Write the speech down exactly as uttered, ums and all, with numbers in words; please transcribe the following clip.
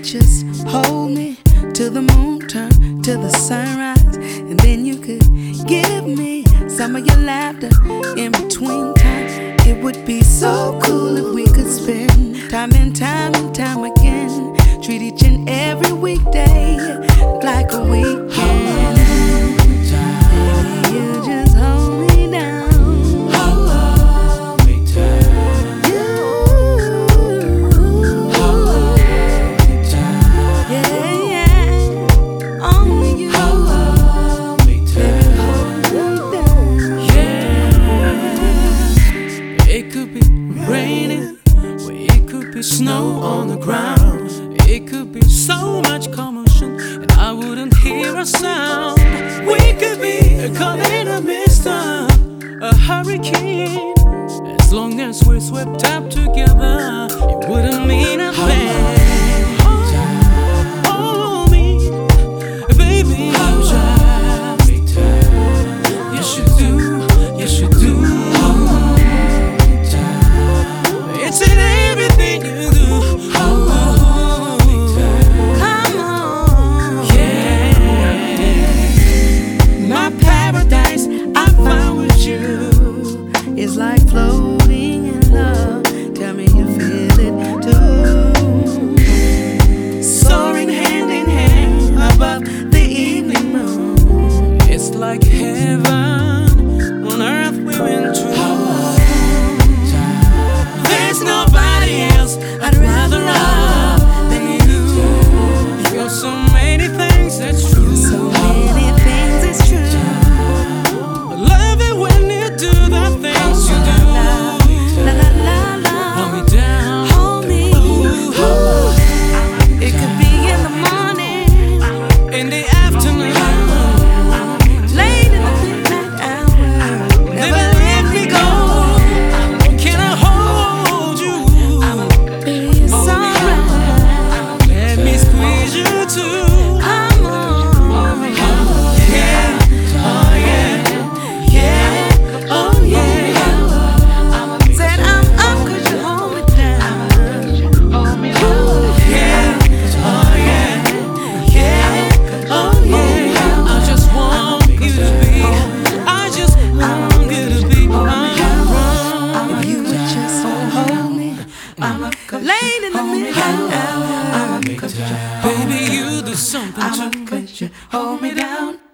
just hold me till the moon turn to the sunrise, and then you could give me some of your laughter in between time. It would be so cool if we could spend time and time and time again. Treat each and every weekday like a weekend. Baby, you just hold me down. Hold me down. You, Hold me down. yeah, yeah. Only you. Hold me down. Hold me down. Yeah. It could be raining, or it could be snow on the ground. It could be so much commotion, and I wouldn't hear a sound. We could be caught in a mist of a hurricane. As long as we're swept up together, it wouldn't mean a thing. Hold me, baby. Yes, you do. Yes, you do. It's in everything you do. It's like floating in love. Tell me you feel it too. Soaring hand in hand above the evening moon. It's like heaven on earth we went to. There's nobody else I'd rather love than you. You're so many things, that's true. So many things, it's true. I love it when you do the things you do. La la la la. Hold me down. Hold me. Ooh. It could be in the morning, In the afternoon, late in the midnight hour. never let me go. Can I hold you? Baby, it's alright. Let me squeeze you too. Come on. Yeah, oh yeah, yeah, oh yeah. Said I'm up 'cause you hold me down. Ooh. Yeah, oh yeah, yeah, oh yeah. I just want you to be, I just want you to be my If you would just hold me, I'm up late in the midnight hour. Baby, you do something to me. Could you hold me down?